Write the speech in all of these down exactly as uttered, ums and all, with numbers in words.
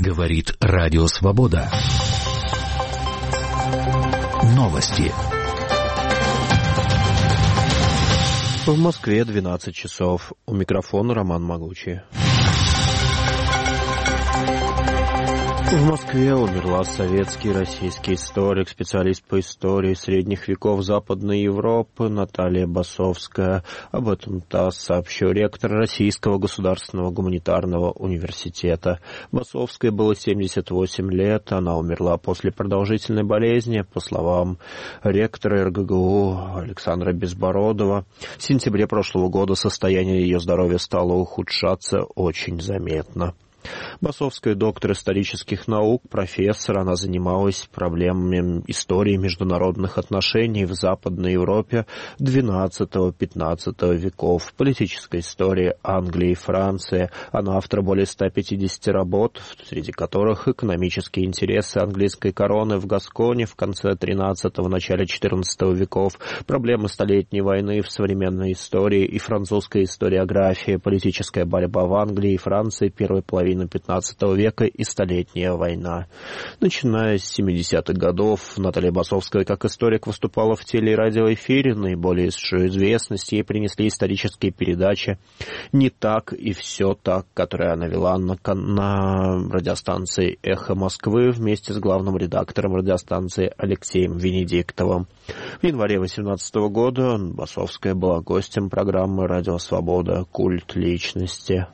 Говорит Радио Свобода. Новости. В Москве двенадцать часов. У микрофона Роман Могучий. В Москве умерла советский и российский историк, специалист по истории средних веков Западной Европы Наталья Басовская. Об этом ТАСС сообщил ректор Российского государственного гуманитарного университета. Басовской было семьдесят восемь лет. Она умерла после продолжительной болезни. По словам ректора эр гэ гэ у Александра Безбородова, в сентябре прошлого года состояние ее здоровья стало ухудшаться очень заметно. Басовская доктор исторических наук, профессор. Она занималась проблемами истории международных отношений в Западной Европе двенадцатого-пятнадцатого веков, политической истории Англии и Франции. Она автор более ста пятидесяти работ, среди которых экономические интересы английской короны в Гасконе в конце тринадцатого, начале четырнадцатого веков, проблемы Столетней войны в современной истории и французская историография, политическая борьба в Англии и Франции первой половины пятнадцатого века и Столетняя война. Начиная с семидесятых годов, Наталья Басовская как историк выступала в теле- и радиоэфире. Наиболее известность ей принесли исторические передачи «Не так» и «Все так», которые она вела на, на радиостанции «Эхо Москвы» вместе с главным редактором радиостанции Алексеем Венедиктовым. В январе восемнадцатого года Басовская была гостем программы «Радио Свобода. Культ личности».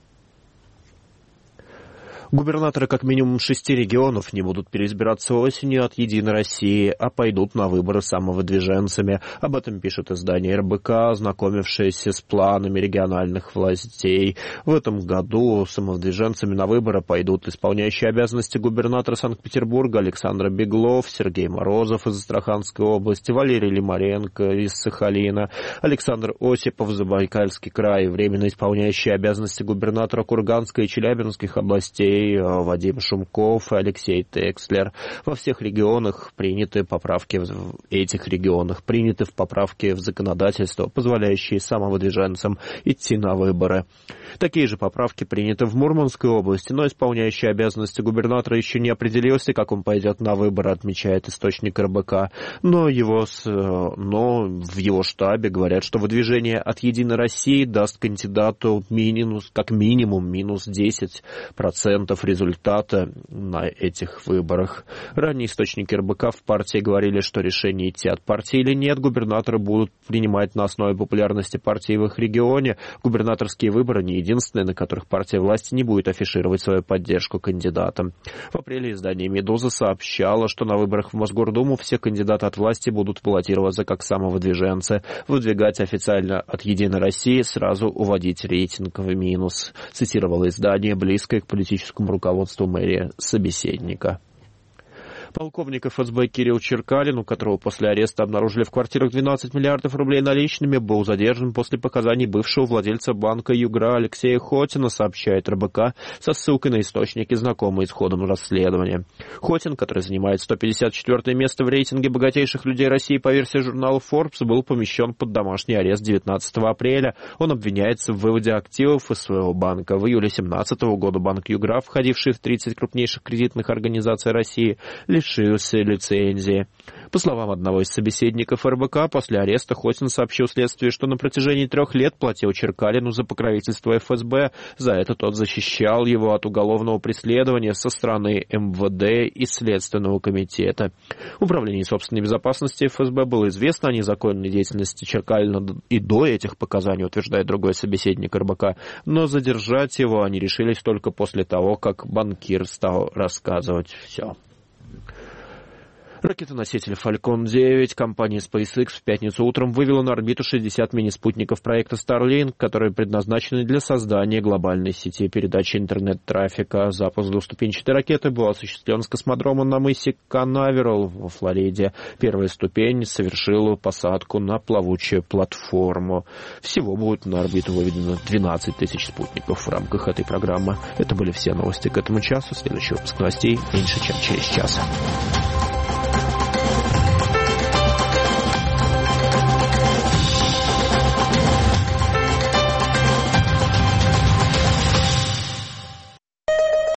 Губернаторы как минимум шести регионов не будут переизбираться осенью от «Единой России», а пойдут на выборы самовыдвиженцами. Об этом пишет издание эр бэ ка, ознакомившееся с планами региональных властей. В этом году самовыдвиженцами на выборы пойдут исполняющие обязанности губернатора Санкт-Петербурга Александр Беглов, Сергей Морозов из Астраханской области, Валерий Лимаренко из Сахалина, Александр Осипов, Забайкальский край, временно исполняющий обязанности губернатора Курганской и Челябинских областей Вадим Шумков и Алексей Текслер. Во всех регионах приняты поправки, в этих регионах приняты в поправки в законодательство, позволяющие самовыдвиженцам идти на выборы. Такие же поправки приняты в Мурманской области, но исполняющий обязанности губернатора еще не определился, как он пойдет на выборы, отмечает источник эр бэ ка. Но, его, но в его штабе говорят, что выдвижение от «Единой России» даст кандидату минус, как минимум минус десять процентов результата на этих выборах. Ранее источники эр бэ ка в партии говорили, что решение идти от партии или нет губернаторы будут принимать на основе популярности партии в их регионе. Губернаторские выборы не единственные, на которых партия власти не будет афишировать свою поддержку кандидатам. В апреле издание «Медуза» сообщало, что на выборах в Мосгордуму все кандидаты от власти будут баллотироваться как самовыдвиженцы, выдвигать официально от «Единой России», сразу уводить рейтинг в минус, цитировало издание, близкое к политическому руководству мэрии собеседника. Полковник эф эс бэ Кирилл Черкалин, у которого после ареста обнаружили в квартирах двенадцать миллиардов рублей наличными, был задержан после показаний бывшего владельца банка «Югра» Алексея Хотина, сообщает эр бэ ка со ссылкой на источники, знакомые с ходом расследования. Хотин, который занимает сто пятьдесят четвёртое место в рейтинге богатейших людей России по версии журнала Forbes, был помещен под домашний арест девятнадцатого апреля. Он обвиняется в выводе активов из своего банка. В июле две тысячи семнадцатого года банк «Югра», входивший в тридцать крупнейших кредитных организаций России, лишился лицензии. По словам одного из собеседников эр бэ ка, после ареста Хотин сообщил следствию, что на протяжении трех лет платил Черкалину за покровительство эф эс бэ. За это тот защищал его от уголовного преследования со стороны эм вэ дэ и Следственного комитета. Управлению собственной безопасности эф эс бэ было известно о незаконной деятельности Черкалина и до этих показаний, утверждает другой собеседник эр бэ ка, но задержать его они решились только после того, как банкир стал рассказывать все. Ракетоноситель Falcon девять компания SpaceX в пятницу утром вывела на орбиту шестьдесят мини-спутников проекта Starlink, которые предназначены для создания глобальной сети передачи интернет-трафика. Запуск двухступенчатой ракеты был осуществлен с космодрома на мысе Канаверал во Флориде. Первая ступень совершила посадку на плавучую платформу. Всего будет на орбиту выведено двенадцать тысяч спутников в рамках этой программы. Это были все новости к этому часу. Следующий выпуск новостей меньше, чем через час.